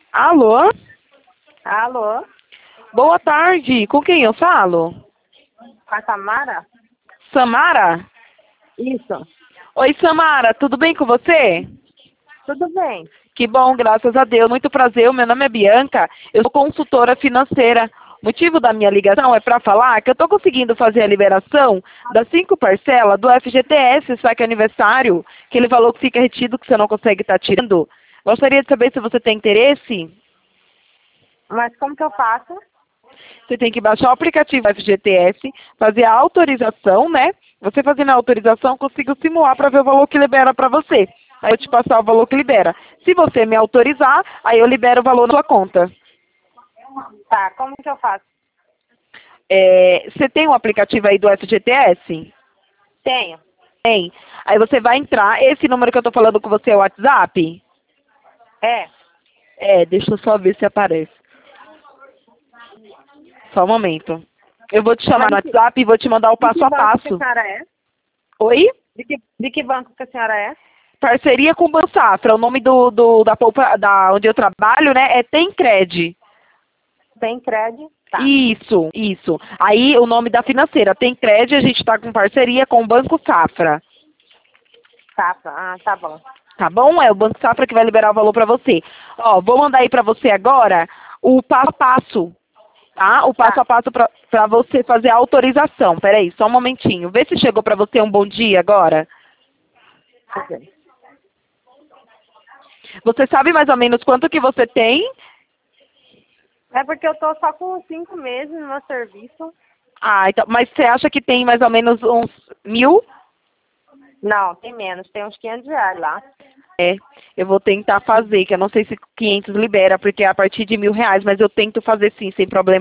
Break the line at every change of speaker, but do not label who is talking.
Alô?
Alô?
Boa tarde. Com quem eu falo?
Com a Samara?
Samara?
Isso.
Oi, Samara. Tudo bem com você?
Tudo bem.
Que bom, graças a Deus. Muito prazer. O meu nome é Bianca. Eu sou consultora financeira. O motivo da minha ligação é para falar que eu estou conseguindo fazer a liberação das 5 parcelas do FGTS, saque aniversário, aquele valor que fica retido que você não consegue estar tirando. Gostaria de saber se você tem interesse.
Mas como que eu faço?
Você tem que baixar o aplicativo FGTS, fazer a autorização, né? Você fazendo a autorização, eu consigo simular para ver o valor que libera para você. Aí eu te passar o valor que libera. Se você me autorizar, aí eu libero o valor na sua conta.
Tá, como que eu faço?
Você tem um aplicativo aí do FGTS?
Tenho.
Tem. Aí você vai entrar. Esse número que eu estou falando com você é o WhatsApp?
É.
Deixa eu só ver se aparece. Só um momento. Eu vou te chamar no
Mas
WhatsApp e vou te mandar o
de
passo
que
a
banco que a
passo.
senhora é?
Oi?
De que banco que a senhora é?
Parceria com o Banco Safra. O nome da onde eu trabalho, né, é Tencred.
Tem crédito? Tá.
Isso. Aí o nome da financeira, Tencred, a gente está com parceria com o Banco Safra.
Tá bom.
Tá bom? É o Banco Safra que vai liberar o valor para você. Ó, vou mandar aí para você agora o passo a passo, tá? O passo
Tá.
a passo para você fazer a autorização. Peraí, só um momentinho. Vê se chegou para você um bom dia agora.
Ok.
Você sabe mais ou menos quanto que você tem?
É porque eu tô só com 5 meses no meu serviço.
Então, mas você acha que tem mais ou menos uns 1.000?
Não, tem menos. Tem uns R$ 500 lá.
Eu vou tentar fazer, que eu não sei se 500 libera, porque é a partir de R$ 1.000, mas eu tento fazer sim, sem problema.